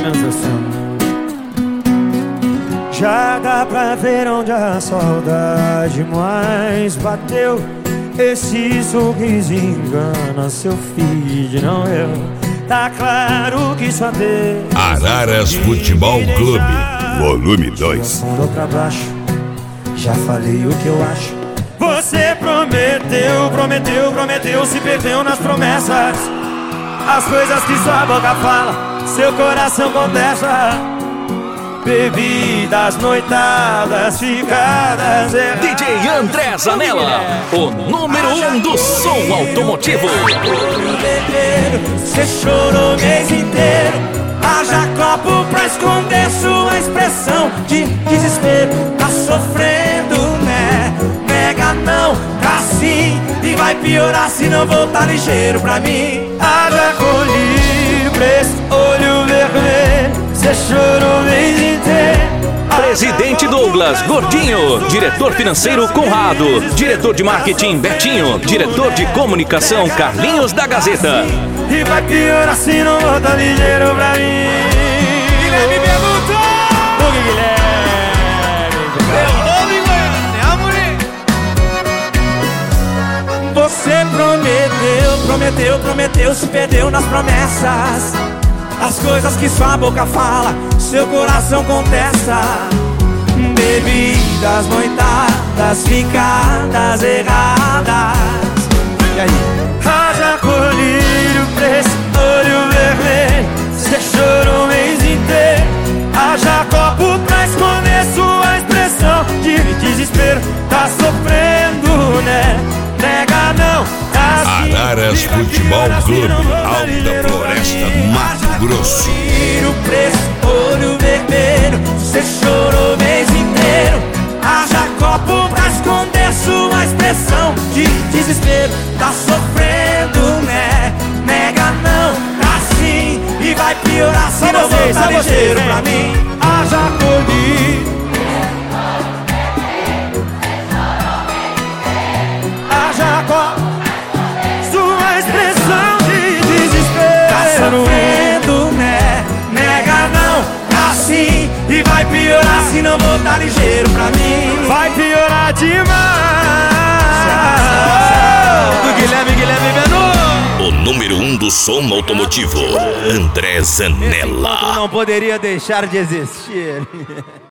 transação. Já dá pra ver onde a saudade mais bateu. Esse sorriso engana seu feed, não eu. Tá claro que sua vez. Araras Futebol Clube, volume 2. Andou pra baixo, já falei o que eu acho. Você prometeu, prometeu, prometeu, se perdeu nas promessas. As coisas que sua boca fala, seu coração contesta. Bebidas, noitadas, ficadas erradas. DJ André Zanella, o número 1 do som automotivo. Você chorou o mês inteiro. Haja copo pra esconder sua expressão de desespero. Tá sofrendo, né? Nega não, tá sim. E vai piorar se não voltar ligeiro pra mim. Haja colírio pra esse olho vermelho. Você chorou o mês inteiro. Presidente Douglas Gordinho, diretor financeiro Conrado, diretor de marketing Betinho, diretor de comunicação Carlinhos da Gazeta. E vai piorar se não voltar ligeiro pra mim. Guilherme perguntou. O Guilherme. Eu nome Goiânia, Você prometeu, prometeu, se perdeu nas promessas. As coisas que sua boca fala, seu coração contesta. Bebidas, noitadas, ficadas erradas. E aí? Haja colírio pra esse olho vermelho. Você chorou o mês inteiro. Haja copo pra esconder sua expressão de desespero. Tá sofrendo, né? Nega não, tá assim. Araras Futebol Clube, Alta Floresta, Mato Grosso. Tiro preço, olho vermelho. Você chorou o mês inteiro. Haja copo pra esconder sua expressão de desespero. Tá sofrendo, né? Nega não, tá sim. E vai piorar se não voltar ligeiro pra mim. Haja colírio. Haja copo. Sua expressão de desespero. Tá sofrendo, né? Nega não, tá sim. E vai piorar se não voltar ligeiro pra mim. Vai piorar demais. Do Guilherme Menu. O número 1 do som automotivo, André Zanella. Não poderia deixar de existir.